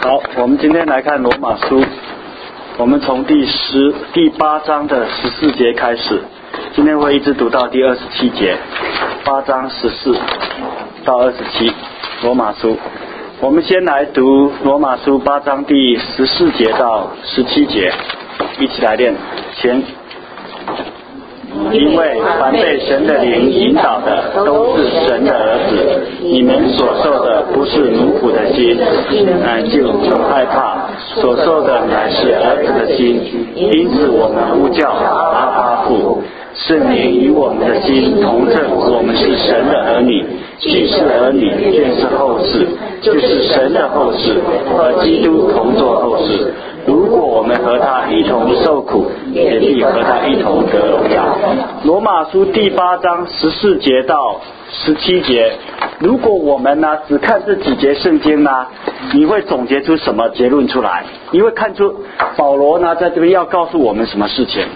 好，我们今天来看罗马书，我们从第8章的14节开始，今天会一直读到第27节，8章14到27，罗马书。我们先来读罗马书8章第14节到17节，一起来念。前，因为凡被神的灵引导的都是神的儿子，你们所受的不是奴仆的心，乃就害怕，所受的乃是儿子的心，因此我们呼叫阿爸父。圣灵与我们的心同证，我们是神的儿女，既是儿女，便是后嗣，就是神的后嗣，和基督同作后嗣。如果我们和他一同受苦，也必和他一同得荣耀。罗马书第8章14节到17节，如果我们呢只看这几节圣经呢，你会总结出什么结论出来？你会看出保罗呢在这边要告诉我们什么事情？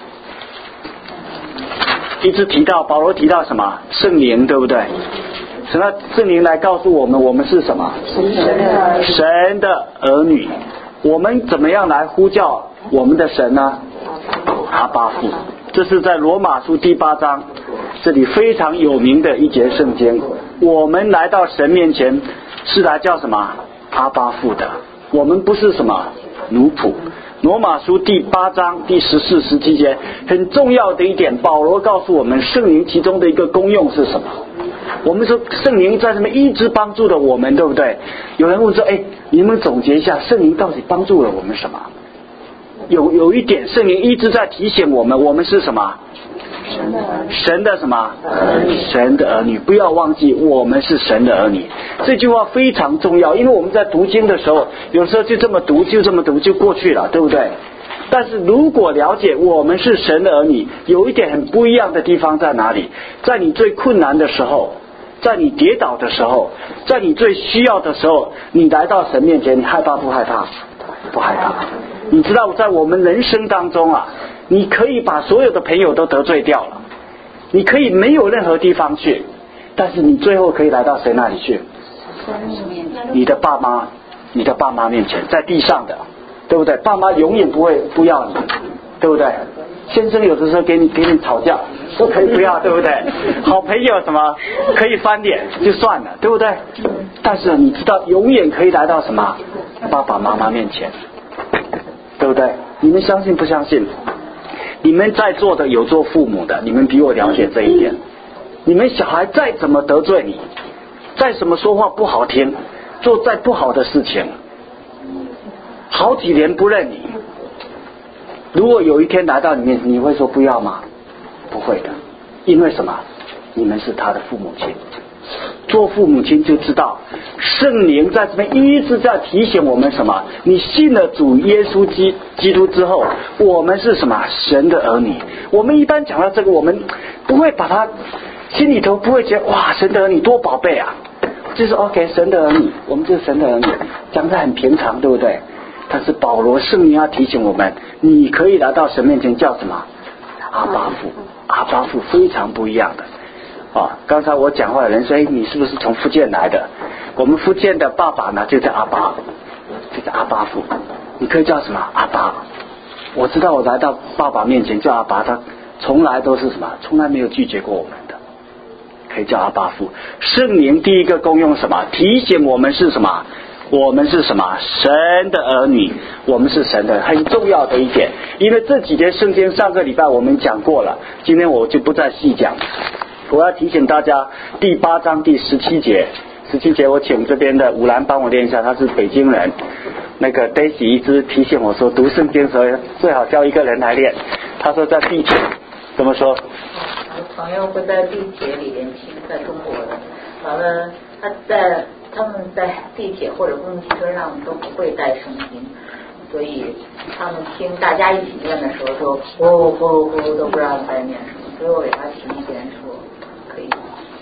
一直提到保罗提到什么？圣灵，对不对？什么圣灵来告诉我们，我们是什么？神的儿女。我们怎么样来呼叫我们的神呢？阿爸父。这是在罗马书第8章这里非常有名的一节圣经。我们来到神面前是来叫什么？阿爸父的。我们不是什么奴仆。罗马书第8章第14、17节很重要的一点，保罗告诉我们圣灵其中的一个功用是什么。我们说圣灵在什么一直帮助了我们，对不对？有人问说，你们总结一下圣灵到底帮助了我们什么？有一点，圣灵一直在提醒我们，我们是什么？神的什么？神的儿女。不要忘记我们是神的儿女，这句话非常重要。因为我们在读经的时候，有时候就这么读就过去了，对不对？但是如果了解我们是神的儿女，有一点很不一样的地方在哪里？在你最困难的时候，在你跌倒的时候，在你最需要的时候，你来到神面前，你害怕不害怕？不害怕。你知道在我们人生当中啊，你可以把所有的朋友都得罪掉了，你可以没有任何地方去，但是你最后可以来到谁那里去？你的爸妈面前，在地上的，对不对？爸妈永远不要你，对不对？先生有的时候给你吵架都可以不要，对不对？好朋友什么可以翻脸就算了，对不对？但是你知道永远可以来到什么？爸爸妈妈面前，对不对？你们相信不相信？你们在座的有做父母的，你们比我了解这一点。你们小孩再怎么得罪你，再怎么说话不好听，做再不好的事情，好几年不认你，如果有一天来到你面前，你会说不要吗？不会的。因为什么？你们是他的父母亲。做父母亲就知道圣灵在这边一直在提醒我们什么？你信了主耶稣基督之后，我们是什么？神的儿女。我们一般讲到这个，我们不会把它心里头不会觉得哇，神的儿女多宝贝啊，就是 OK 神的儿女，我们就是神的儿女，讲得很平常，对不对？但是保罗圣灵要提醒我们，你可以来到神面前叫什么？阿爸父。阿爸父非常不一样的。刚才我讲话有人说，你是不是从福建来的？我们福建的爸爸呢就叫阿爸，就叫阿爸父。你可以叫什么？阿爸。我知道我来到爸爸面前叫阿爸，他从来都是什么？从来没有拒绝过我们的，可以叫阿爸父。圣灵第一个功用什么？提醒我们是什么？我们是什么？神的儿女。我们是神的，很重要的一点。因为这几节圣经上个礼拜我们讲过了，今天我就不再细讲。我要提醒大家第8章第17节我请这边的武兰帮我念一下，他是北京人。那个 Daisy 一直提醒我说，读圣经的时候最好叫一个人来念。他说在地铁怎么说？ 我朋友会在地铁里面听，在中国的，完了他们在地铁或者公共汽车上都不会带圣经，所以他们听大家一起念的时候就呼噜呼噜呼噜都不知道在念什么，所以我给他提意见说可以，就是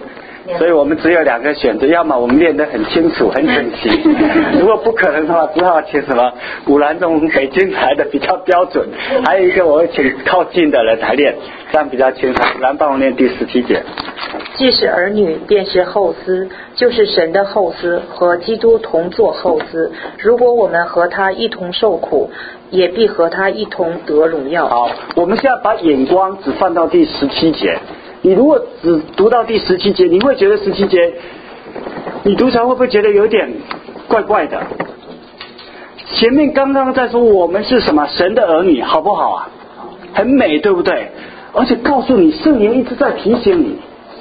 所以我们只有2个选择，要么我们练得很清楚很整齐，如果不可能的话，只好请什么武兰从北京来的比较标准，还有一个我会请靠近的人来练，这样比较清楚。武兰帮我念第17节。 既是儿女，便是后嗣，就是神的后嗣，和基督同作后嗣。如果我们和他一同受苦，也必和他一同得荣耀。 好，我们现在把眼光只放到第17节。你如果只读到第17节，你会觉得17节你读起来会不会觉得有点怪怪的？前面刚刚在说我们是什么神的儿女，好不好啊？很美，对不对？而且告诉你，圣灵一直在提醒你，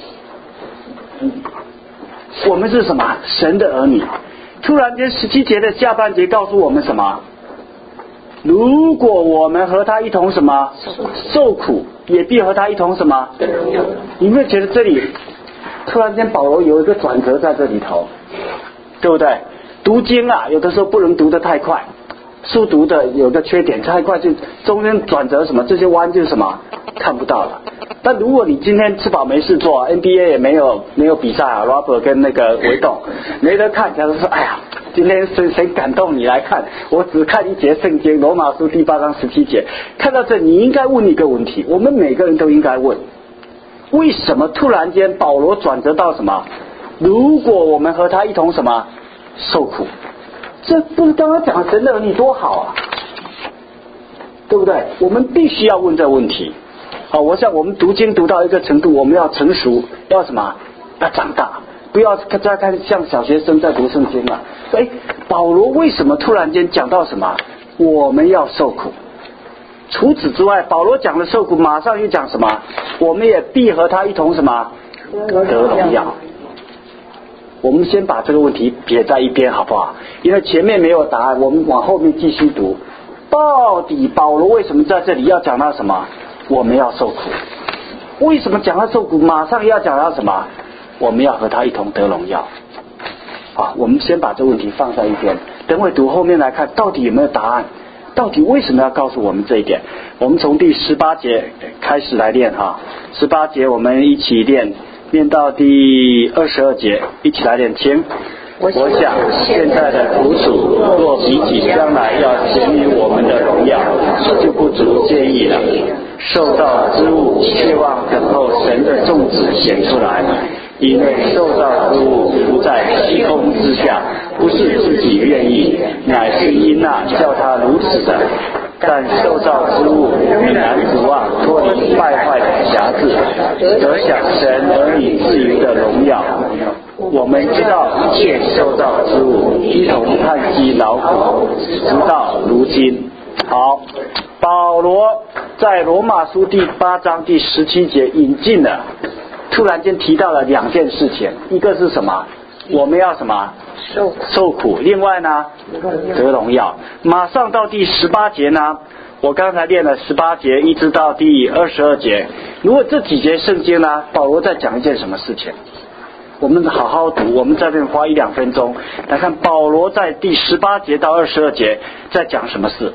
我们是什么神的儿女。突然间17节的下半节告诉我们什么？如果我们和他一同什么受苦，也必和他一同什么？你会觉得这里突然间保罗有一个转折在这里头，对不对？读经啊，有的时候不能读得太快，书读的有个缺点，太快就中间转折什么，这些弯就是什么看不到了。但如果你今天吃饱没事做 ，NBA 也没有比赛啊 ，Robert 跟那个维栋没得看，假如说哎呀，今天谁感动你来看？我只看一节圣经，罗马书第8章17节。看到这，你应该问一个问题，我们每个人都应该问：为什么突然间保罗转折到什么？如果我们和他一同什么受苦，这不是刚刚讲神的儿女多好啊，对不对？我们必须要问这个问题。好，我想我们读经读到一个程度，我们要成熟，要什么？要长大，不要再看像小学生在读圣经了。哎，保罗为什么突然间讲到什么？我们要受苦。除此之外，保罗讲了受苦，马上又讲什么？我们也必和他一同什么得荣耀。我们先把这个问题撇在一边，好不好？因为前面没有答案，我们往后面继续读。到底保罗为什么在这里要讲到什么？我们要受苦。为什么讲到受苦，马上要讲到什么？我们要和他一同得荣耀。好，我们先把这个问题放在一边，等会读后面来看，到底有没有答案？到底为什么要告诉我们这一点？我们从第18节开始来练哈。18节我们一起练到第22节，一起来练经。我想现在的苦楚，若比起将来要显于我们的荣耀，就不足介意了。受造之物，切望等候神的众子显出来，因为受造之物不在虚空之下，不是自己愿意，乃是因那叫他如此的。但受造之物仍然指望脱离败坏的辖制，得享神儿女自由的荣耀。我们知道一切受造之物一同叹息劳苦，直到如今。好，保罗在罗马书第8章第17节引进了，突然间提到了2件事情，一个是什么？我们要什么？受苦。另外呢，得荣耀。马上到第18节呢，我刚才练了18节一直到第22节。如果这几节圣经呢，保罗在讲一件什么事情？我们好好读，我们在这边花1-2分钟来看保罗在第18节到22节在讲什么事。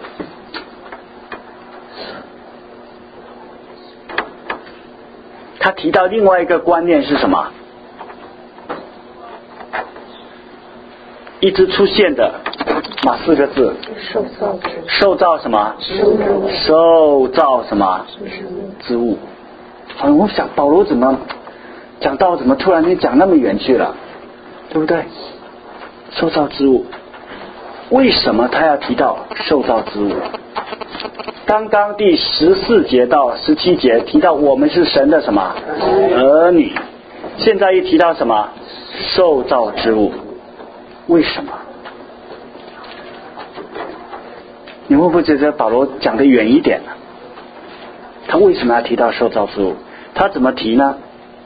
他提到另外一个观念是什么？一直出现的哪4个字？受造什么？受造什么？之物。我想保罗怎么讲到怎么突然间讲那么远去了，对不对？受造之物，为什么他要提到受造之物？刚刚第14节到17节提到我们是神的什么儿女，现在又提到什么受造之物？为什么？你会不会觉得保罗讲得远一点呢？他为什么要提到受造之物？他怎么提呢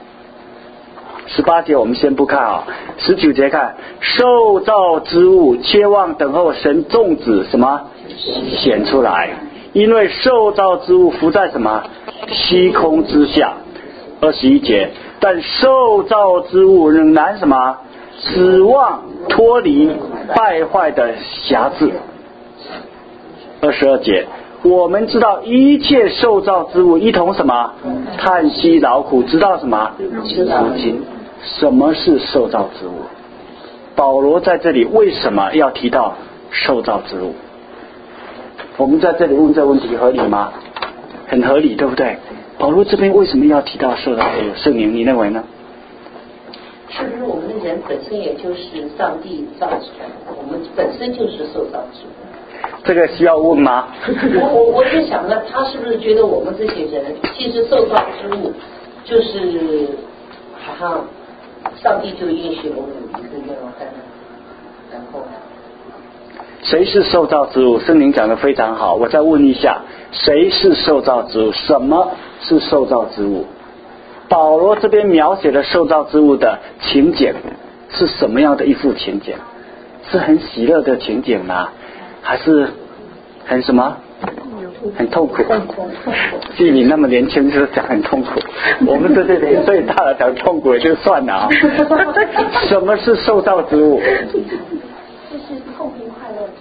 ？18节我们先不看啊，19节看受造之物，切望等候神众子什么显出来，因为受造之物伏在什么虚空之下。21节，但受造之物仍然什么指望脱离败坏的辖制。22节，我们知道一切受造之物一同什么叹息劳苦，直到什么如今。 什么是受造之物？保罗在这里为什么要提到受造之物？我们在这里问这个问题合理吗？很合理，对不对？保罗这边为什么要提到受造之物？圣灵，你认为呢？ 是不是我们的人本身也就是上帝造出来的？我们本身就是受造之物。 这个需要问吗？ 我就想呢，他是不是觉得我们这些人既是受造之物，就是好像上帝就允许我们有一个愿望在那，然后谁是受造之物？圣灵讲得非常好，我再问一下，谁是受造之物？什么是受造之物？保罗这边描写的受造之物的情景是什么样的一幅情景？是很喜乐的情景吗？还是很什么？很痛苦。既你那么年轻就是讲很痛苦，我们这些年岁大了讲痛苦也就算了啊。什么是受造之物？ 就是痛并快乐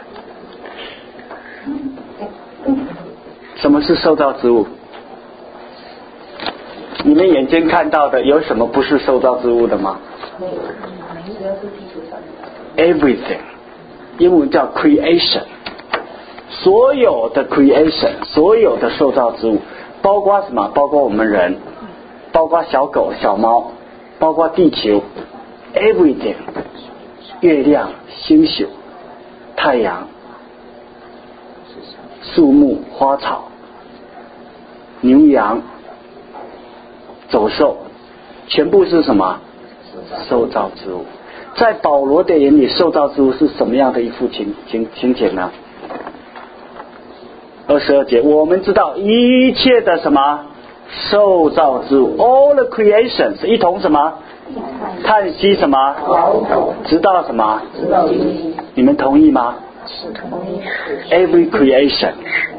着。 什么是受造之物？你们眼睛看到的有什么不是受造之物的吗？ 没有，只要是地球上的。 Everything， 英文叫 creation， 所有的 creation， 所有的受造之物，包括什么？包括我们人，包括小狗、小猫，包括地球 ，everything， 月亮、星宿、太阳、树木、花草、牛羊、走兽，全部是什么？受造之物。在保罗的眼里，受造之物是什么样的一幅情景呢？22节，我们知道一切的什么受造之物 ，all the creations 一同什么叹息什么，直到什么？你们同意吗？ 是同意。 Every creation，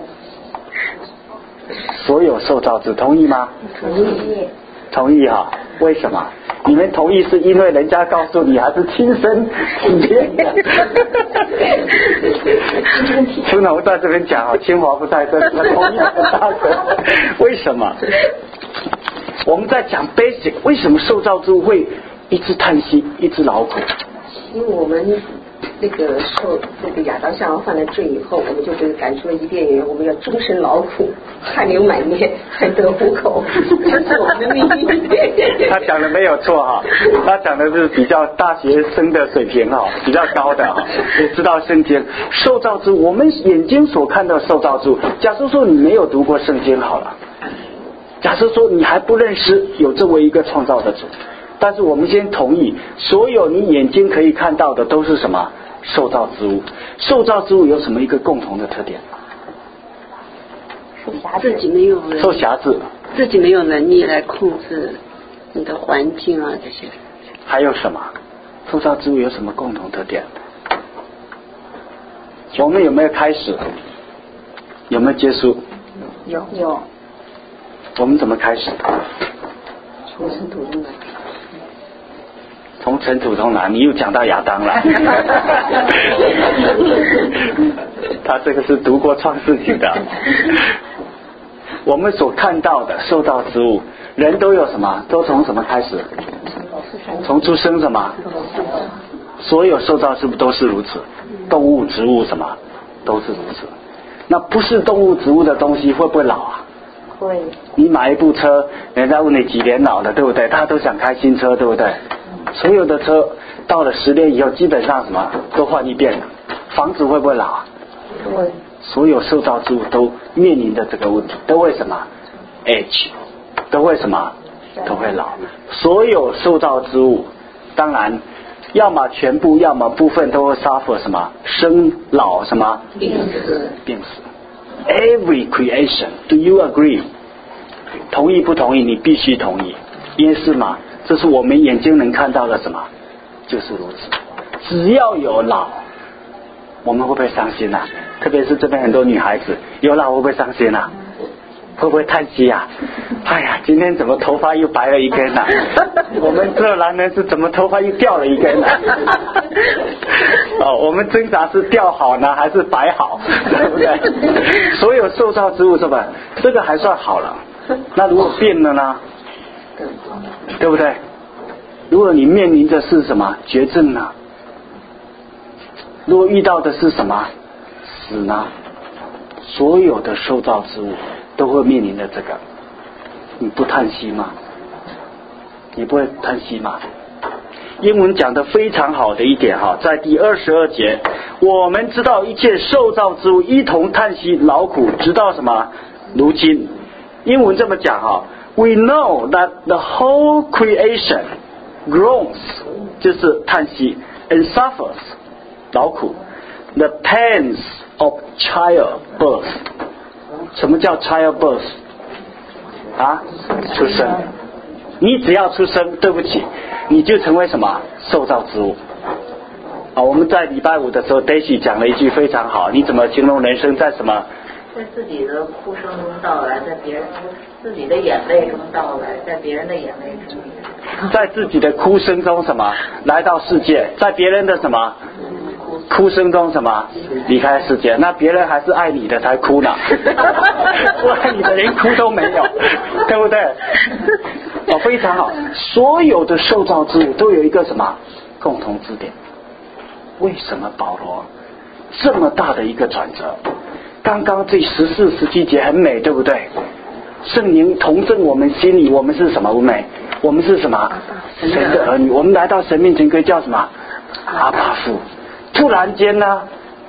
所有受造之，同意吗？ 同意。 同意哈？为什么？你们同意是因为人家告诉你，还是亲身体验的？孙总在这边讲啊，清华不在这，他同意很大声。为什么？我们在讲 basic， 为什么受造之物会一直叹息，一直劳苦？ 因为我们那个受那个亚当夏娃犯了罪以后，我们就被赶出了伊甸园，我们要终身劳苦，汗流满面才得糊口，这是我们的命运。 他讲的没有错哈，他讲的是比较大学生的水平哈，比较高的哈，也知道圣经受造之物，我们眼睛所看到受造之物。假设说你没有读过圣经好了，假设说你还不认识有这么一个创造的主，但是我们先同意，所有你眼睛可以看到的都是什么？受造之物。受造之物有什么一个共同的特点？ 自己没有人受辖制， 自己没有能力来控制你的环境啊这些。 还有什么？受造之物有什么共同特点？我们有没有开始？有没有结束？ 有。 我们怎么开始的？ 从尘土中来。 从尘土中来，你又讲到亚当了。他这个是读过创世纪的。我们所看到的受造之物，人都有什么？都从什么开始？从出生什么？所有受造是不是都是如此？动物、植物什么都是如此。那不是动物、植物的东西会不会老啊？ 会。 你买一部车，人家问你几年老的，对不对？大家都想开新车，对不对？所有的车到了10年以后，基本上什么都换一遍了。房子会不会老啊？ 会。 所有受造之物都面临的这个问题，都为什么 age， 都为什么都会老。所有受造之物，当然要么全部，要么部分都会 suffer 什么生老什么病死。Every creation， do you agree？ 同意不同意？你必须同意，因为是吗？这是我们眼睛能看到的什么？就是如此。只要有老，我们会不会伤心啊？特别是这边很多女孩子，有老会不会伤心啊？会不会叹息啊？哎呀，今天怎么头发又白了一根啊？我们这男人是怎么头发又掉了一根啊？哦，我们挣扎是掉好呢，还是白好？对不对？所有受造之物是吧？这个还算好了。那如果变了呢？对不对？ 如果你面临的是什么绝症呢？如果遇到的是什么死呢？所有的受造之物都会面临的这个，你不叹息吗？你不会叹息吗？英文讲得非常好的一点哈，在第22节，我们知道一切受造之物一同叹息劳苦，直到什么？如今。英文这么讲哈 ，We know that the whole creation groans， 就是叹息 ，and suffers， 劳苦 ，the pains of childbirth。什么叫 childbirth？ 啊，出生。你只要出生，对不起，你就成为什么受造之物。啊，我们在礼拜五的时候 ，Daisy 讲了一句非常好，你怎么形容人生在什么？ 在自己的哭声中到来，在别人自己的眼泪中到来，在别人的眼泪中， 在自己的哭声中什么来到世界，在别人的什么哭声中什么离开世界？那别人还是爱你的才哭呢，不爱你的连哭都没有，对不对？哦，非常好。所有的受造之物都有一个什么共同之点？为什么保罗这么大的一个转折？刚刚这14、17节很美，对不对？圣灵同证我们心里，我们是什么美？我们是什么？神的儿女。我们来到神面前可以叫什么？阿爸父。突然间呢，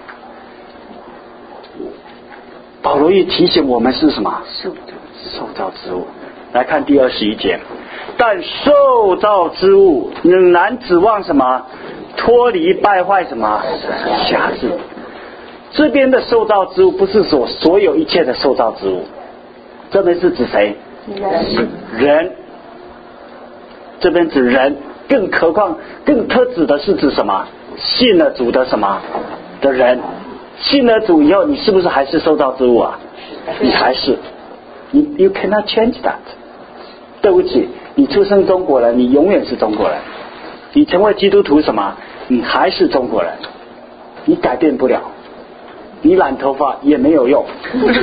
保罗也提醒我们是什么？受造之物。来看第21节，但受造之物仍然指望什么？脱离败坏什么瑕疵。这边的受造之物不是所有一切的受造之物，这边是指谁？人。这边指人，更何况更特指的是指什么？信了主的什么的人？信了主以后，你是不是还是受造之物啊？你还是，你 you cannot change that。对不起，你出生中国人，你永远是中国人。你成为基督徒什么？你还是中国人，你改变不了。你染头发也没有用，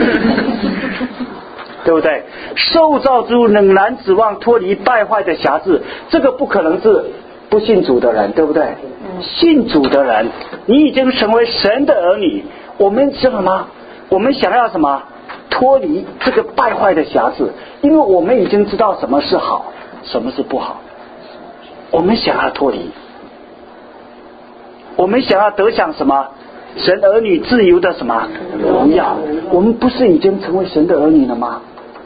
对不对？受造之物仍然指望脱离败坏的瑕疵，这个不可能是不信主的人，对不对？信主的人，你已经成为神的儿女。我们知道吗？我们想要什么？脱离这个败坏的瑕疵，因为我们已经知道什么是好，什么是不好。我们想要脱离，我们想要得享什么？神儿女自由的什么荣耀？我们不是已经成为神的儿女了吗？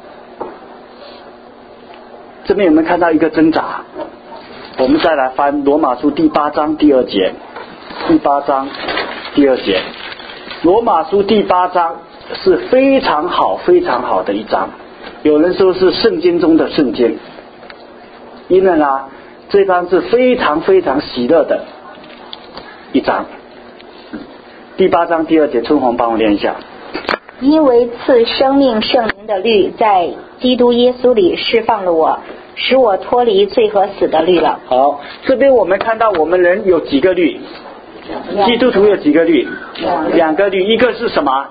这边有没有看到一个挣扎？我们再来翻罗马书第8章第2节，第8章第2节，罗马书第8章是非常好非常好的一章，有人说是圣经中的圣经，因为呢这章是非常非常喜乐的一章。第8章第2节，春红帮我念一下。 因为赐生命圣灵的律在基督耶稣里释放了我，使我脱离罪和死的律了。 好，这边我们看到我们人有几个律？基督徒有几个律？2个律，一个是什么？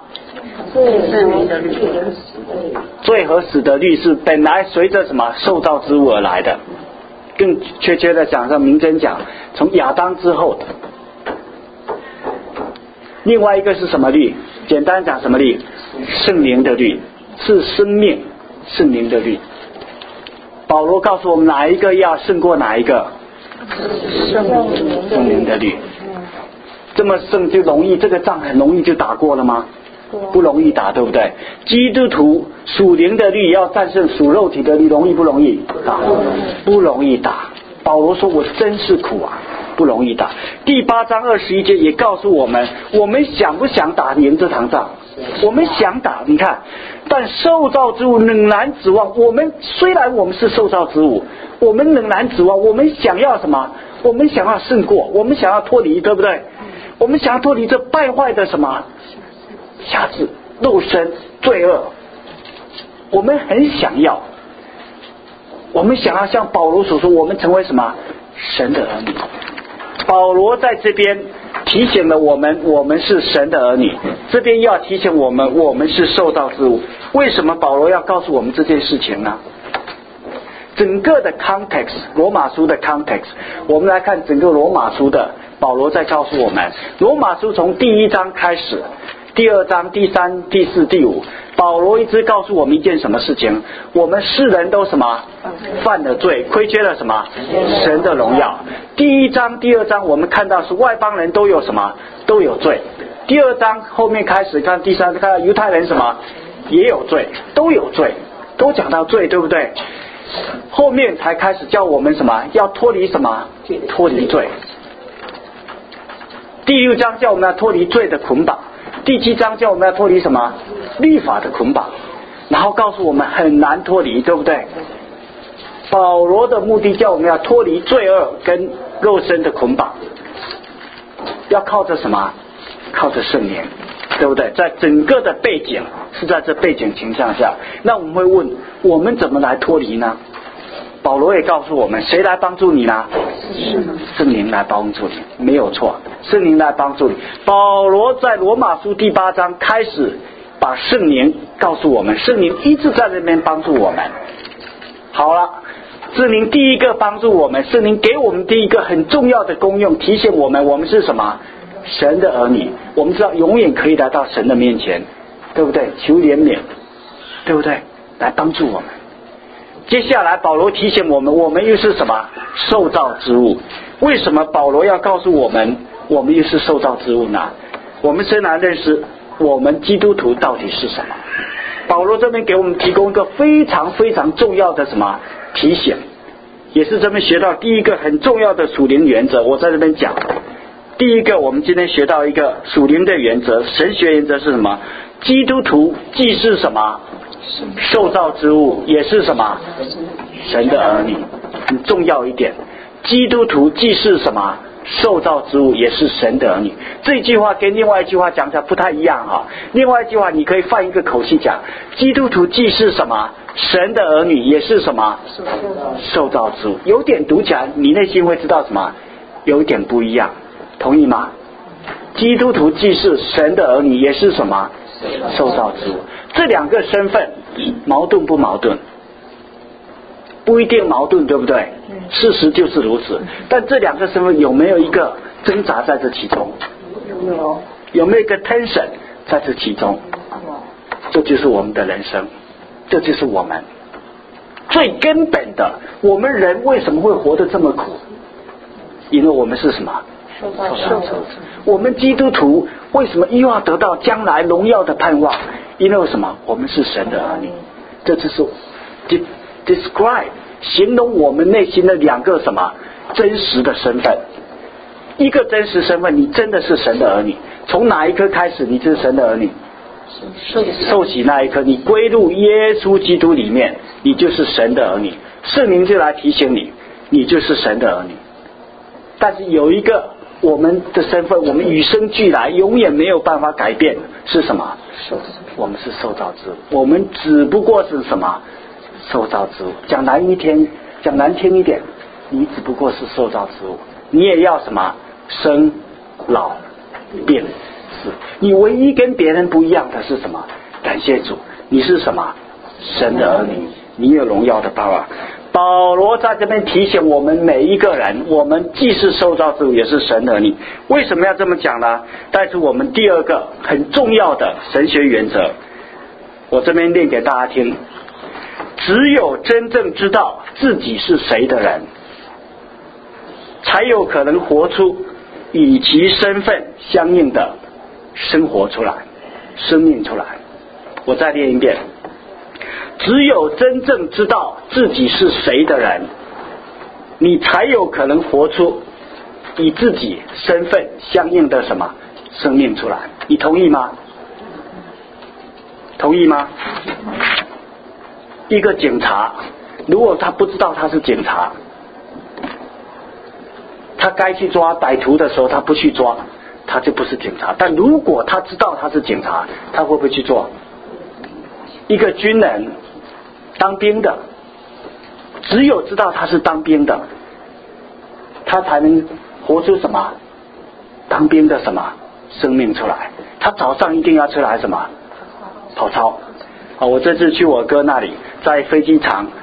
罪和死的律是本来随着什么受造之物而来的，更确切的讲，上明真讲，从亚当之后的。另外一个是什么律？简单讲什么律？圣灵的律，是生命圣灵的律。保罗告诉我们哪一个要胜过哪一个？圣灵的律。这么胜就容易，这个仗很容易就打过了吗？不容易打，对不对？基督徒属灵的律要战胜属肉体的律，容易不容易打？不容易打。保罗说我真是苦啊，不容易打。第8章21节也告诉我们，我们想不想打赢这场仗？我们想打，你看，但受造之物仍然指望我们，虽然我们是受造之物，我们仍然指望，我们想要什么？我们想要胜过，我们想要脱离，对不对？我们想要脱离这败坏的什么瑕疵、肉身、罪恶，我们很想要，我们想要像保罗所说，我们成为什么？神的儿女。保罗在这边提醒了我们，我们是神的儿女，这边又要提醒我们，我们是受造之物。为什么保罗要告诉我们这件事情呢？ 整个的 context， 罗马书的 context， 我们来看整个罗马书的保罗在告诉我们，罗马书从第1章开始，第2章、第3、第4、第5，保罗一直告诉我们一件什么事情，我们世人都什么犯了罪，亏缺了什么神的荣耀。第1章、第2章我们看到是外邦人都有什么都有罪，第2章后面开始看第3章看到犹太人什么也有罪，都有罪，都讲到罪，对不对？后面才开始教我们什么要脱离什么脱离罪。第6章叫我们要脱离罪的捆绑，第7章叫我们要脱离什么律法的捆绑，然后告诉我们很难脱离，对不对？保罗的目的叫我们要脱离罪恶跟肉身的捆绑，要靠着什么？靠着圣灵，对不对？在整个的背景是在这背景情况下，那我们会问，我们怎么来脱离呢？保罗也告诉我们，谁来帮助你呢？圣灵来帮助你，没有错，圣灵来帮助你。保罗在罗马书第8章开始把圣灵告诉我们，圣灵一直在这边帮助我们。好了，圣灵第一个帮助我们，圣灵给我们第一个很重要的功用，提醒我们我们是什么？神的儿女。我们知道永远可以来到神的面前，对不对？求怜悯，对不对？来帮助我们。接下来保罗提醒我们，我们又是什么？受造之物。为什么保罗要告诉我们我们又是受造之物呢？我们先来认识我们基督徒到底是什么。保罗这边给我们提供一个非常非常重要的什么提醒，也是这边学到第一个很重要的属灵原则。我在这边讲第一个，我们今天学到一个属灵的原则，神学原则是什么？基督徒既是什么受造之物，也是什么神的儿女。很重要一点，基督徒既是什么受造之物，也是神的儿女。这句话跟另外一句话讲起来不太一样哈。另外一句话你可以换一个口气讲，基督徒既是什么神的儿女，也是什么受造之物。有点读起来你内心会知道什么有一点不一样，同意吗？基督徒既是神的儿女，也是什么受造之物。这两个身份矛盾不矛盾？不一定矛盾，对不对？事实就是如此。但这两个身份有没有一个挣扎在这其中？有没有一个 tension 在这其中？这就是我们的人生，这就是我们最根本的。我们人为什么会活得这么苦？因为我们是什么？受造之物。我们基督徒为什么又要得到将来荣耀的盼望？因为什么？我们是神的儿女。这就是 describe 形容我们内心的两个什么真实的身份。一个真实身份，你真的是神的儿女。从哪一刻开始你就是神的儿女？受洗那一刻，你归入耶稣基督里面，你就是神的儿女。圣灵就来提醒你，你就是神的儿女。但是有一个我们的身份，我们与生俱来永远没有办法改变，是什么？我们是受造之物。我们只不过是什么？受造之物。讲难听一点，你只不过是受造之物。你也要什么？生老病死。你唯一跟别人不一样的是什么？感谢主，你是什么？神的儿女，你有荣耀的盼望。保罗在这边提醒我们每一个人，我们既是受造之物，也是神的儿女。为什么要这么讲呢？带出我们第二个很重要的神学原则，我这边念给大家听。只有真正知道自己是谁的人，才有可能活出与其身份相应的生活出来，生命出来。我再念一遍，只有真正知道自己是谁的人，你才有可能活出与自己身份相应的什么生命出来。你同意吗？同意吗？一个警察，如果他不知道他是警察，他该去抓歹徒的时候他不去抓，他就不是警察。但如果他知道他是警察，他会不会去做？一个军人当兵的，只有知道他是当兵的，他才能活出什么当兵的什么生命出来。他早上一定要出来什么跑操。我这次去我哥那里，在飞机场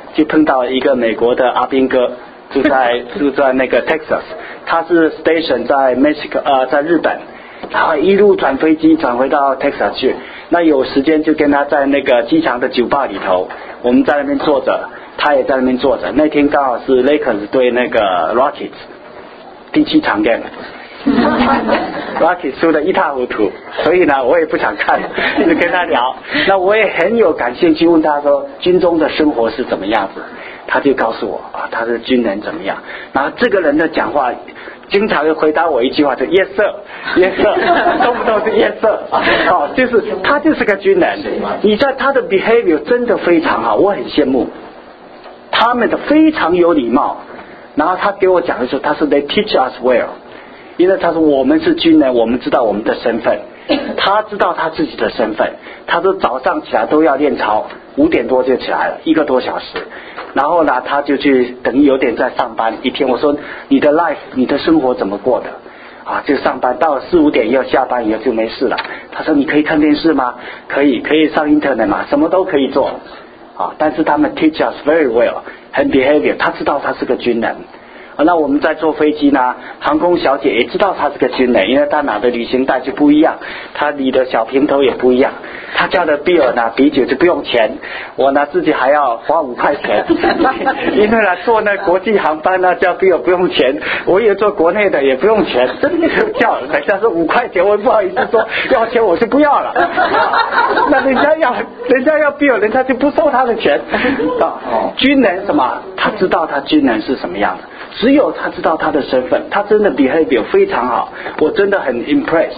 就碰到一个美国的阿兵哥，住在那个 Texas， 他是 station 在 Mexico 在日本，然后一路转飞机转回到 Texas 去。那有时间就跟他在那个机场的酒吧里头，我们在那边坐着，他也在那边坐着。那天刚好是 Lakers 对那个 Rockets 第7场 game。Rocky 输得一塌糊涂，所以呢我也不想看，一直跟他聊。那我也很有感兴趣问他说军中的生活是怎么样子，他就告诉我他是军人怎么样。然后这个人的讲话经常会回答我一句话，就 Yes sir Yes sir， 动不动是 Yes sir， 就是他就是个军人。你在他的 behavior 真的非常好，我很羡慕他们的非常有礼貌。然后他给我讲的时候，他说 They teach us well，因为他说我们是军人，我们知道我们的身份，他知道他自己的身份。他说早上起来都要练操，5点多就起来了，1个多小时。然后呢他就去等于有点在上班一天。我说你的 life 你的生活怎么过的就上班到了4、5点要下班以后就没事了。他说你可以看电视吗？可以上 internet 吗？什么都可以做但是他们 teach us very well， 很 behavior， 他知道他是个军人。那我们在坐飞机呢，航空小姐也知道他是个军人，因为他拿的旅行袋就不一样，他理的小平头也不一样，他交的 bill 呢比酒就不用钱，我呢自己还要花5块钱，因为呢坐那国际航班呢交 bill 不用钱，我也坐国内的也不用钱，真的就叫人家说5块钱，我不好意思说要钱我就不要了，那人家要 bill 人家就不收他的钱军人什么他知道他军人是什么样的，只有他知道他的身份，他真的 behavior 非常好，我真的很 impressed。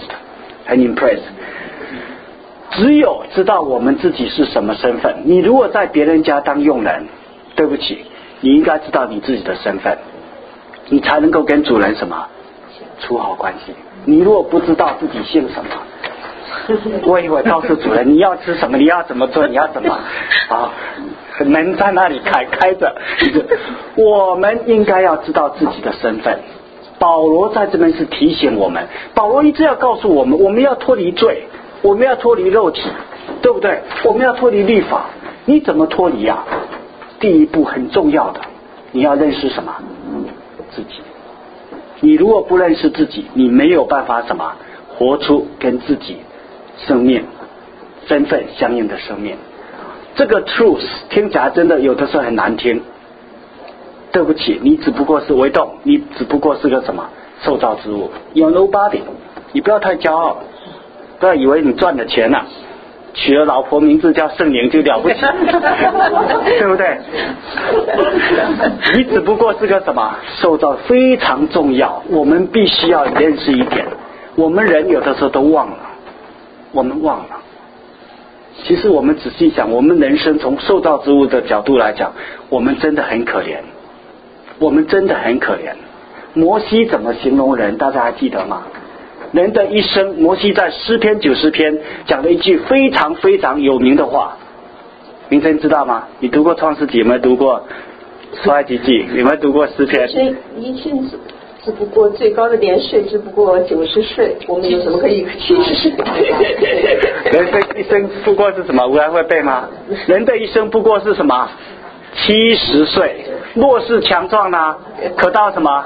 只有知道我们自己是什么身份。你如果在别人家当佣人，对不起，你应该知道你自己的身份，你才能够跟主人什么处好关系。你如果不知道自己姓什么，我以为告诉主人你要吃什么，你要怎么做，你要怎么门在那里开着。我们应该要知道自己的身份。保罗在这边是提醒我们，保罗一直要告诉我们，我们要脱离罪，我们要脱离肉体，对不对？我们要脱离律法。你怎么脱离啊？第一步很重要的，你要认识什么？自己。你如果不认识自己，你没有办法什么活出跟自己生命身份相应的生命。这个 truth 听起来真的有的时候很难听，对不起，你只不过是微动，你只不过是个什么受造之物， You're nobody。 你不要太骄傲，不要以为你赚了钱了，娶了老婆名字叫圣灵就了不起对不对？你只不过是个什么受造，非常重要。我们必须要认识一点，我们人有的时候都忘了，我们忘了。其实我们仔细想，我们人生从受造之物的角度来讲，我们真的很可怜，我们真的很可怜。摩西怎么形容人，大家还记得吗？人的一生，摩西在诗篇90篇讲了一句非常非常有名的话，明真知道吗？你读过创世纪，有没有读过出埃及记？有没有读过诗篇？ 一生只不过最高的年岁只不过90岁，我们有什么可以70岁？ 人的一生不过是什么？吴兰会背吗？人的一生不过是什么？70岁。若是强壮呢，可到什么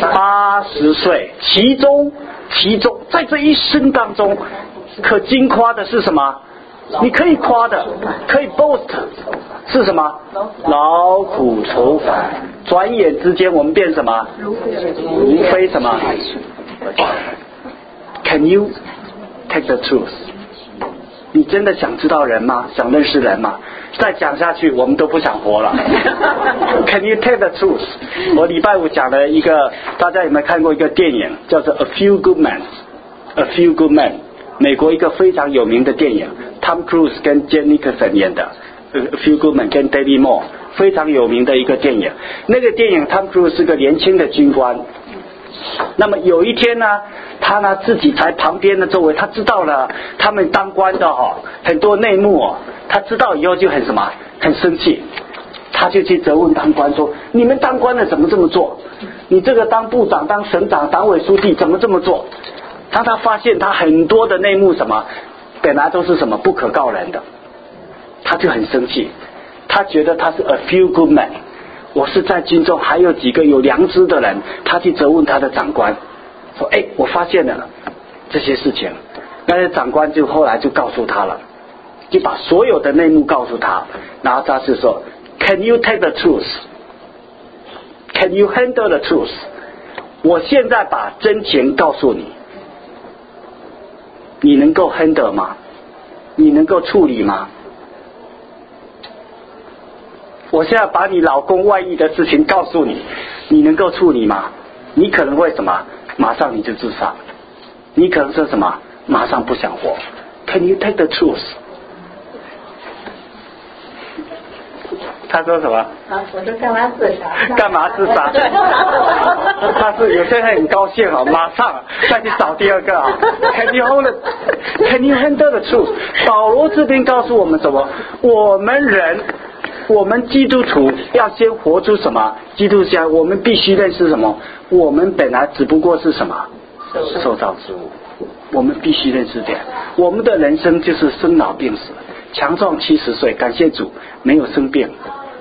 80岁。其中在这一生当中，可经夸的是什么？你可以夸的，可以 boast 是什么？劳苦愁烦，转眼之间我们变什么？如非什么 ？Can you take the truth？ 你真的想知道人吗？想认识人吗？再讲下去我们都不想活了Can you take the truth？ 我礼拜五讲了一个，大家有没有看过一个电影叫做 A Few Good Men？A Few Good Men， 美国一个非常有名的电影， Tom Cruise 跟 Jack Nicholson 演的 A Few Good Men 跟 David Moore， 非常有名的一个电影。那个电影 Tom Cruise 是个年轻的军官，那么有一天呢，他呢自己在旁边的周围，他知道了他们当官的很多内幕他知道以后就很什么很生气，他就去责问当官说，你们当官的怎么这么做？你这个当部长当省长党委书记怎么这么做？当他发现他很多的内幕什么本来都是什么不可告人的，他就很生气。 他觉得他是 a few good men， 我是在军中还有几个有良知的人，他去责问他的长官说，我发现了这些事情。那些长官就后来就告诉他了，就把所有的内幕告诉他，然后他是说 Can you take the truth? Can you handle the truth? 我现在把真情告诉你，你能够 handle 吗？你能够处理吗？我现在把你老公外遇的事情告诉你，你能够处理吗？你可能会什么？马上你就自杀，你可能是什么？马上不想活。 Can you take the truth? 他说什么？ 我说干嘛自杀？ 干嘛自杀？他是有些人很高兴啊，马上再去找第二个啊。Can you handle the truth? 保罗这边告诉我们什么？我们基督徒要先活出什么？基督教我们必须认识什么？我们本来只不过是什么？受造之物。我们必须认识点，我们的人生就是生老病死。强壮70岁，感谢主没有生病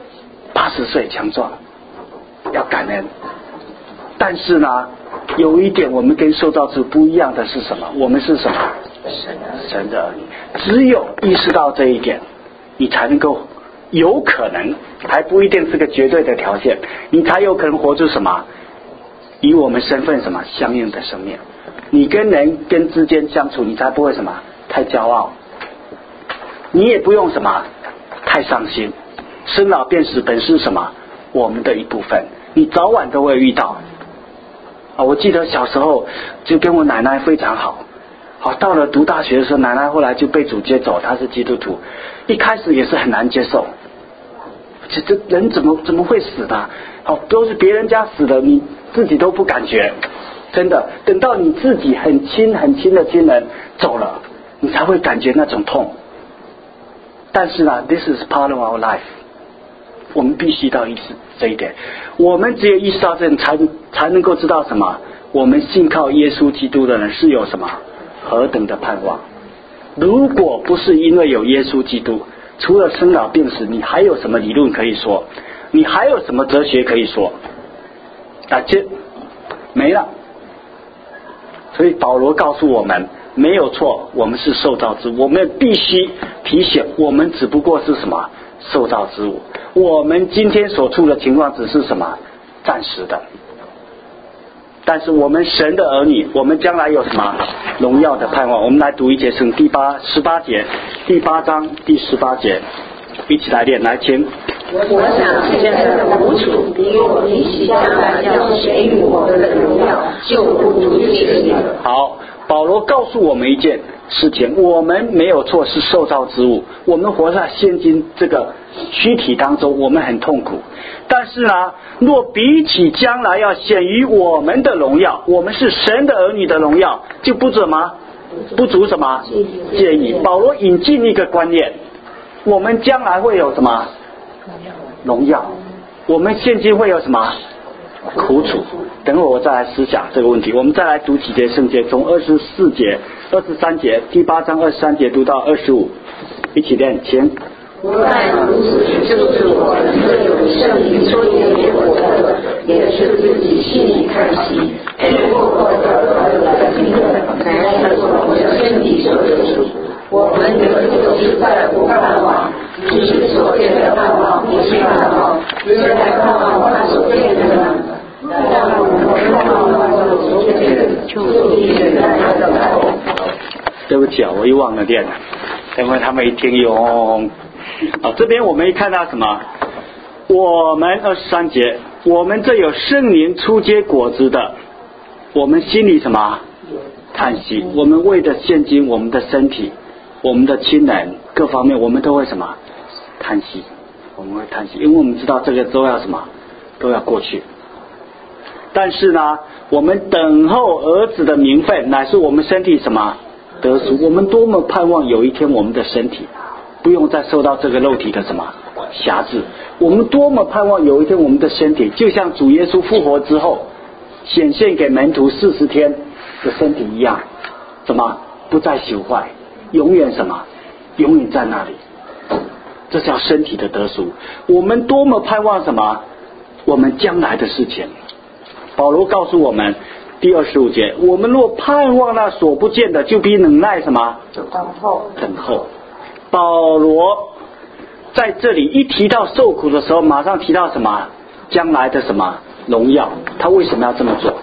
；80岁强壮，要感恩。但是呢，有一点我们跟受造之物不一样的是什么？我们是什么？神的儿女。只有意识到这一点，你才能够有可能，还不一定是个绝对的条件，你才有可能活出什么？与我们身份什么相应的生命。你跟人跟之间相处，你才不会什么太骄傲，你也不用什么太伤心。生老病死本是什么？我们的一部分，你早晚都会遇到。我记得小时候就跟我奶奶非常好，到了读大学的时候，奶奶后来就被主接走，她是基督徒，一开始也是很难接受，这人怎么会死呢？都是别人家死的，你自己都不感觉。真的，等到你自己很亲的亲人走了，你才会感觉那种痛。但是呢 ，this is part of our life， 我们必须到意识这一点。我们只有意识到这点，才能够知道什么？我们信靠耶稣基督的人是有什么何等的盼望。如果不是因为有耶稣基督，除了生老病死，你还有什么理论可以说？你还有什么哲学可以说？这没了。所以保罗告诉我们，没有错，我们是受造之物，我们必须提醒，我们只不过是什么？受造之物。我们今天所处的情况只是什么？暂时的。但是我们神的儿女，我们将来有什么荣耀的盼望？我们来读一节圣18节，第8章第18节，一起来念，来请。 我想现在的苦楚比我比起将来要谁与我们的荣耀就不足介意了。 好，保罗告诉我们一件事情，我们没有错，是受造之物，我们活在现今这个躯体当中，我们很痛苦。但是呢，若比起将来要显于我们的荣耀，我们是神的儿女的荣耀，就不足什么介意。保罗引进一个观念，我们将来会有什么荣耀？我们现今会有什么苦楚？等会我再来思想这个问题。我们再来读几节圣经，从24节、23节，第8章23节读到25，一起念，请。 不但如此，就是我们这有圣灵所结果的，也是自己心里看惜，过过的经纶，乃是我们身体所得主。我们有就是在乎盼望，只是所见的盼望不是盼望，原来盼望他所见的呢。但我们盼望所见的，就必然他的盼望。 对不起啊，我又忘了念了，因为他们一听用。这边我们一看到什么？我们23节，我们这有圣灵初结果子的，我们心里什么叹息？我们为的现今我们的身体、我们的亲人各方面，我们都会什么叹息？我们会叹息，因为我们知道这个都要什么，都要过去。但是呢，我们等候儿子的名分，乃是我们身体什么得赎。我们多么盼望有一天我们的身体不用再受到这个肉体的什么辖制。我们多么盼望有一天我们的身体就像主耶稣复活之后显现给门徒40天的身体一样，什么不再朽坏，永远什么，永远在那里。 这叫身体的得赎。我们多么盼望什么？我们将来的事情。保罗告诉我们第25节，我们若盼望那所不见的，就必忍耐什么？等候。保罗在这里一提到受苦的时候，马上提到什么？将来的什么荣耀？他为什么要这么做？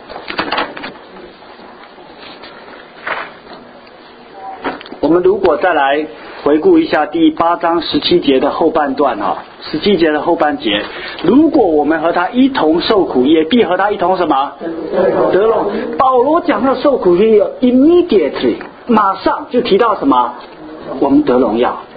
我们如果再来回顾一下第8章17节的后半段17节的后半节，如果我们和他一同受苦，也必和他一同什么？得荣。保罗讲到受苦也有 immediately 马上就提到什么？我们得荣耀。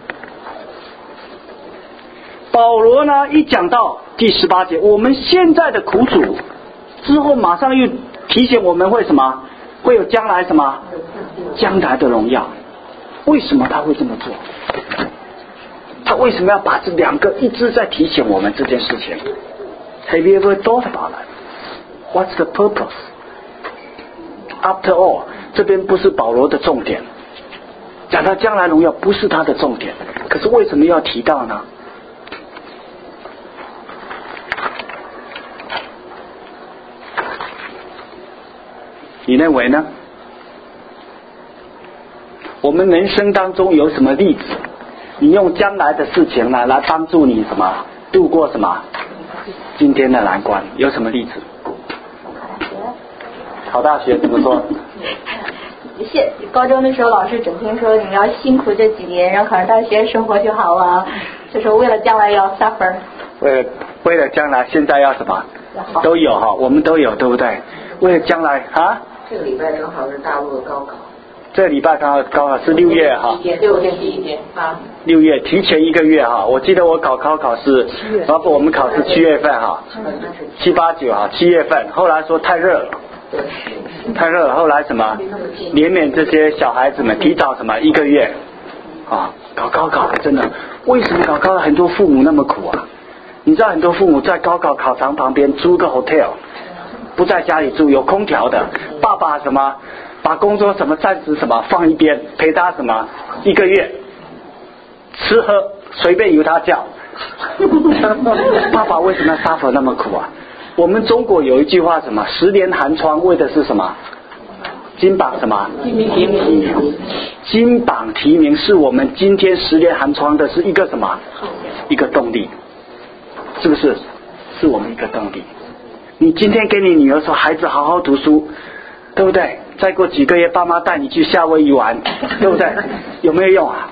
保罗呢一讲到第18节，我们现在的苦楚之后，马上又提醒我们会什么？会有将来什么？将来的荣耀。为什么他会这么做？他为什么要把这两个一直在提醒我们这件事情 ？Have you ever thought about it? What's the purpose? After all, 这边不是保罗的重点，讲到将来荣耀不是他的重点，可是为什么要提到呢？你认为呢？我们人生当中有什么例子？你用将来的事情来帮助你什么度过什么今天的难关？有什么例子？考大学怎么说？ 高中的时候老师整天说你要辛苦这几年，然后考上大学生活就好了，就说为了将来要 suffer。 为了将来，现在要什么？都有我们都有，对不对？为了将来这个礼拜正好是大陆的高考。 这个礼拜刚好是6月6月提前1个月我记得我考试，包括我们考试7月份7、8、97月份，后来说太热了，后来什么怜悯这些小孩子们，提早什么1个月搞高考真的，为什么搞高考很多父母那么苦啊？你知道很多父母在高考考场旁边租个 hotel， 不在家里住，有空调的，爸爸什么把工作什么暂时什么放一边，陪他什么1个月，吃喝随便由他叫。爸爸为什么要 suffer 那么苦啊？我们中国有一句话什么10年寒窗为的是什么？金榜什么？金榜题名是我们今天10年寒窗的是一个什么？一个动力，是不是？是我们一个动力。你今天给你女儿说孩子好好读书，对不对？再过几个月爸妈带你去夏威夷玩，对不对？有没有用啊？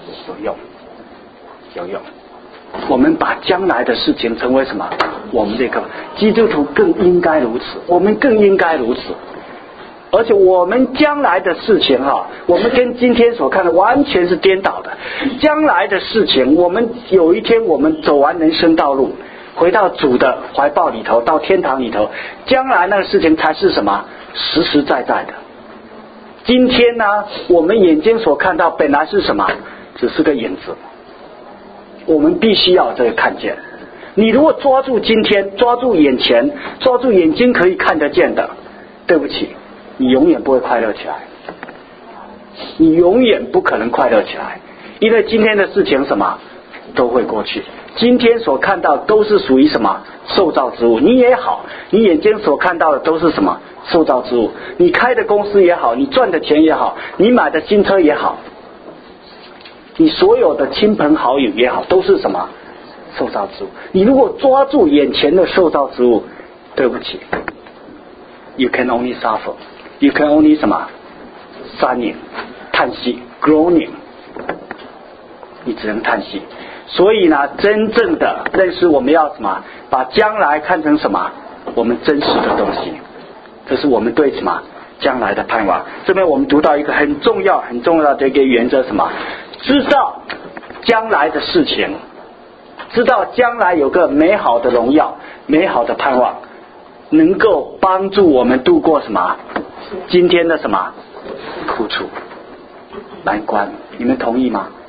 有用。我们把将来的事情成为什么？我们这个基督徒更应该如此，我们更应该如此。而且我们将来的事情我们跟今天所看的完全是颠倒的。将来的事情，我们有一天我们走完人生道路，回到主的怀抱里头，到天堂里头，将来那个事情才是什么？实实在在的。今天呢，我们眼睛所看到本来是什么？只是个影子。我们必须要这个看见。你如果抓住今天，抓住眼前，抓住眼睛可以看得见的，对不起，你永远不会快乐起来，你永远不可能快乐起来，因为今天的事情什么都会过去。今天所看到都是属于什么？受造之物。你也好，你眼睛所看到的都是什么？受造之物。你开的公司也好，你赚的钱也好，你买的新车也好，你所有的亲朋好友也好，都是什么？受造之物。你如果抓住眼前的受造之物，对不起， you can only suffer, you can only 什么？sighing 叹息 groaning， 你只能叹息。所以呢，真正的认识我们要什么？把将来看成什么？我们真实的东西。这是我们对什么？将来的盼望。这边我们读到一个很重要的一个原则，什么？知道将来的事情，知道将来有个美好的荣耀，美好的盼望，能够帮助我们度过什么？今天的什么？苦楚难关。你们同意吗？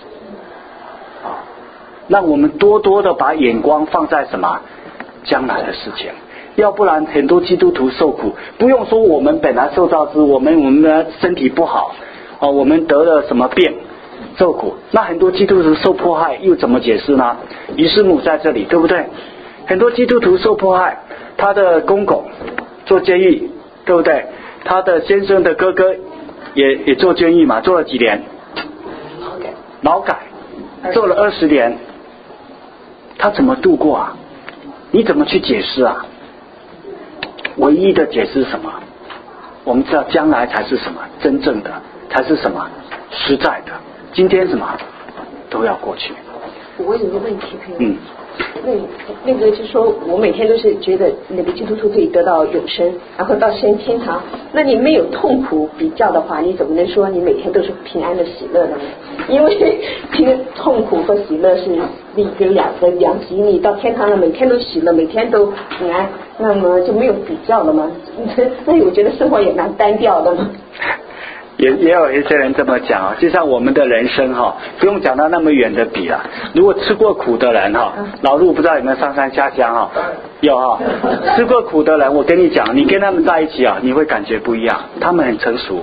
让我们多多的把眼光放在什么？将来的事情。要不然很多基督徒受苦，不用说我们本来受造之，我们的身体不好我们得了什么病， 受苦。那很多基督徒受迫害又怎么解释呢？于师母在这里，对不对？很多基督徒受迫害，他的公公做监狱，对不对？他的先生的哥哥也做监狱嘛，做了几年？劳改，做了20年，他怎么度过啊？你怎么去解释啊？唯一的解释是什么？我们知道将来才是什么真正的，才是什么实在的。今天什么都要过去。 我有个问题可以。那个就是说我每天都是觉得那个基督徒可以得到永生，然后到天堂。那你没有痛苦比较的话，你怎么能说你每天都是平安的喜乐的呢？因为痛苦和喜乐是两极，你到天堂了每天都喜乐，每天都平安，那么就没有比较了吗？所以我觉得生活也蛮单调的嘛。 也有一些人这么讲啊，就像我们的人生哈，不用讲到那么远的比了。如果吃过苦的人哈，老陆不知道有没有上山下乡哈，有哈，吃过苦的人，我跟你讲，你跟他们在一起啊，你会感觉不一样。他们很成熟，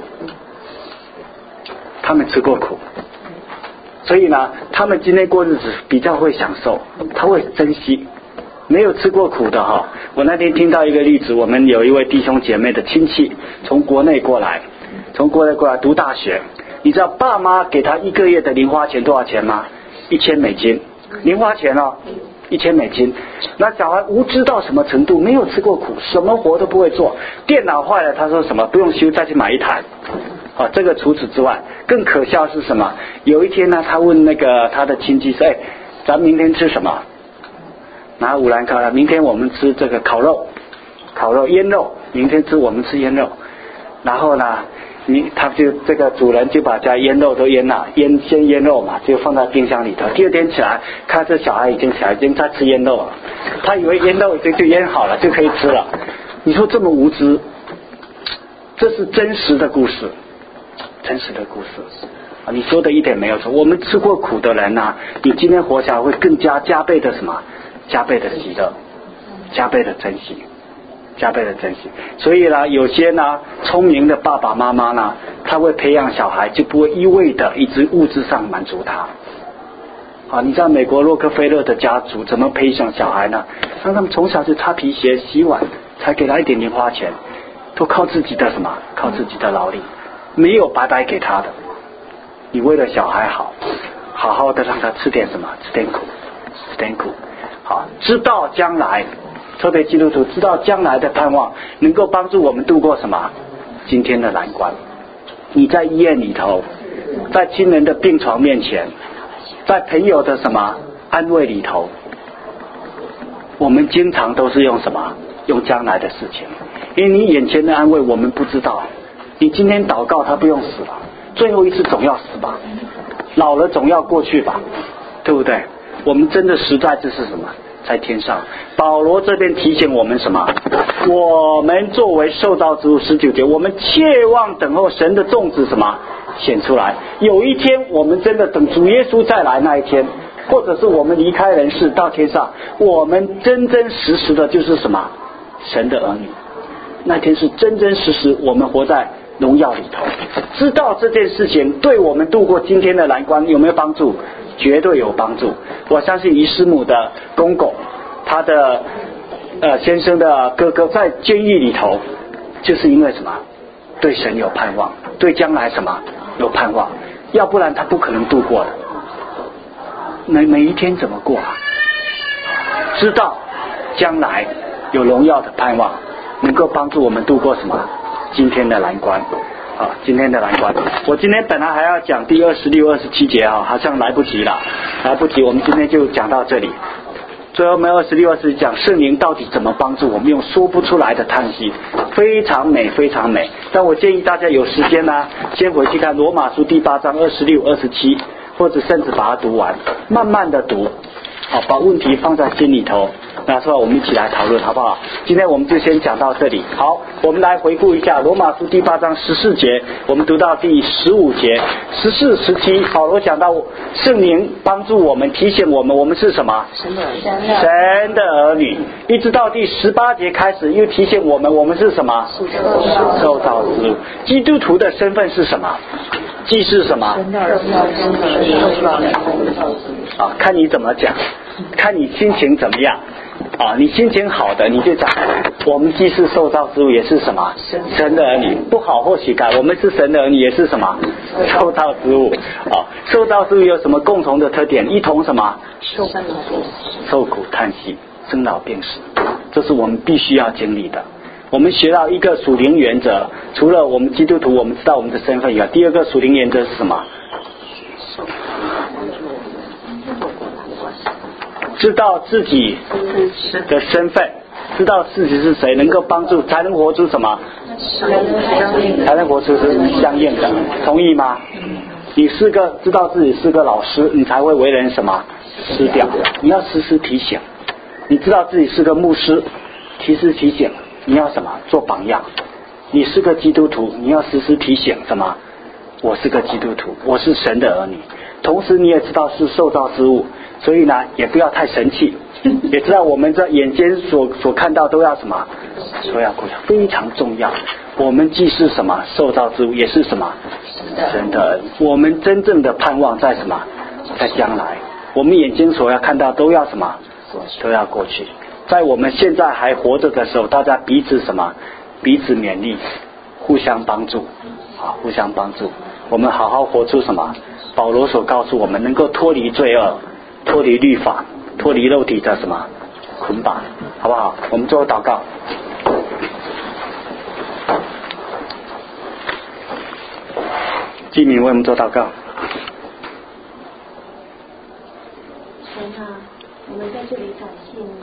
他们吃过苦，所以呢，他们今天过日子比较会享受，他会珍惜。没有吃过苦的哈，我那天听到一个例子，我们有一位弟兄姐妹的亲戚从国内过来读大学，你知道爸妈给他1个月的零花钱多少钱吗？$1000，零花钱哦，$1000。那小孩无知到什么程度？没有吃过苦，什么活都不会做，电脑坏了他说什么不用修，再去买一台。这个除此之外，更可笑是什么？有一天呢，他问那个他的亲戚说：“哎，咱明天吃什么？”拿5兰卡了，明天我们吃这个烤肉腌肉，明天我们吃腌肉。然后呢，他就这个主人就把家腌肉都腌了，先腌肉嘛，就放在冰箱里头。第二天起来，看这小孩已经起来，已经在吃腌肉了。他以为腌肉已经就腌好了，就可以吃了。你说这么无知，这是真实的故事，真实的故事啊！你说的一点没有错。我们吃过苦的人啊，你今天活下来会更加倍的什么？加倍的喜乐，加倍的珍惜。所以呢，有些呢聪明的爸爸妈妈呢，他会培养小孩，就不会一味的一直物质上满足他。你知道美国洛克菲勒的家族怎么培养小孩呢？让他们从小就擦皮鞋、洗碗，才给他一点零花钱，都靠自己的靠自己的劳力，没有白白给他的。你为了小孩好好的让他吃点什么，吃点苦，好，知道将来。特别基督徒知道将来的盼望，能够帮助我们度过什么？今天的难关。你在医院里头，在亲人的病床面前，在朋友的什么安慰里头，我们经常都是用什么？用将来的事情。因为你眼前的安慰我们不知道，你今天祷告他不用死了，最后一次总要死吧，老了总要过去吧，对不对？我们真的实在这是什么？在天上。保罗这边提醒我们什么？我们作为受造之物，19节，我们切望等候神的种子什么显出来。有一天我们真的等主耶稣再来那一天，或者是我们离开人世到天上，我们真真实实的就是什么神的儿女。那天是真真实实我们活在荣耀里头。知道这件事情对我们度过今天的难关有没有帮助？绝对有帮助。我相信姨师母的公公，他的先生的哥哥在监狱里头，就是因为什么？对神有盼望，对将来什么有盼望，要不然他不可能度过的。每一天怎么过啊？知道将来有荣耀的盼望，能够帮助我们度过什么？今天的难关。今天的难关，我今天本来还要讲第26、27节好像来不及了，我们今天就讲到这里。最后我们26、27讲圣灵到底怎么帮助我们，用说不出来的叹息，非常美。但我建议大家有时间呢，先回去看罗马书第8章26、27，或者甚至把它读完，慢慢的读，把问题放在心里头，拿出来我们一起来讨论，好不好？今天我们就先讲到这里。好，我们来回顾一下罗马书第8章14节，我们读到第15节，14、17，保罗讲到圣灵帮助我们，提醒我们是什么？神的儿女。一直到第18节开始，又提醒我们是什么？受造之物。基督徒的身份是什么？ 既是什么？啊，看你怎么讲，看你心情怎么样啊。你心情好的，你就讲我们既是受造之物，也是什么？神的儿女。不好或许改，我们是神的儿女，也是什么？受造之物啊。受造之物有什么共同的特点？一同什么？受苦叹息，生老病死，这是我们必须要经历的。我们学到一个属灵原则，除了我们基督徒我们知道我们的身份以外，第二个属灵原则是什么？知道自己的身份，知道自己是谁，能够帮助，才能活出什么？才能活出是相应的，同意吗？你知道自己是个老师，你才会为人什么？师表。你要时时提醒。你知道自己是个牧师，时时提醒。你要什么？做榜样。你是个基督徒，你要时时提醒什么？我是个基督徒，我是神的儿女。同时你也知道是受造之物，所以呢也不要太神气，也知道我们这眼睛所看到都要什么？都要顾，非常重要。我们既是什么？受造之物，也是什么？神的儿女。我们真正的盼望在什么？在将来。我们眼睛所要看到都要什么？都要过去。在我们现在还活着的时候，大家彼此什么？彼此勉励，互相帮助啊，互相帮助。我们好好活出什么？保罗所告诉我们，能够脱离罪恶，脱离律法，脱离肉体的什么捆绑，好不好？我们最后祷告。记名为我们做祷告。 神啊，我们在这里感谢你，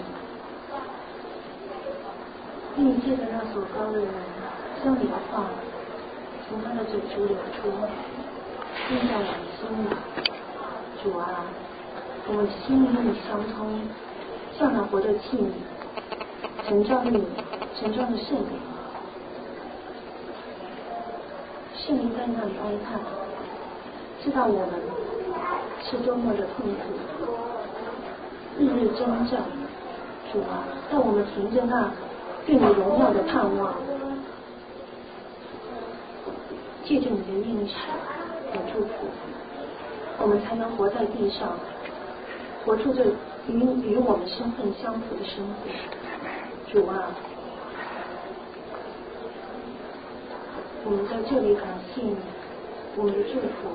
因为借着那所高的人将你的话从他的嘴中流出，印在我们心里。主啊，我们心里与你相通，像那活着器皿，盛装你，盛装的圣灵。圣灵在那里哀叹，知道我们是多么的痛苦，日日征战。主啊，让我们凭着那对你荣耀的盼望，借着你的应许和祝福，我们才能活在地上，活出这与我们身份相符的生活。主啊，我们在这里感谢你，我们的祝福，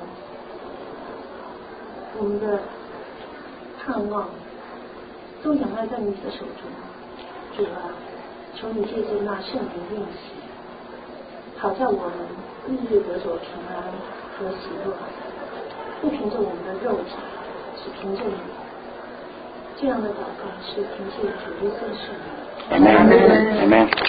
我们的盼望都仰赖在你的手中。主啊，求你借着那圣灵运行，好叫我们日日得着平安和喜乐，不凭着我们的肉体，只凭着你。这样的祷告是凭借主耶稣的圣灵。 Amen. Amen.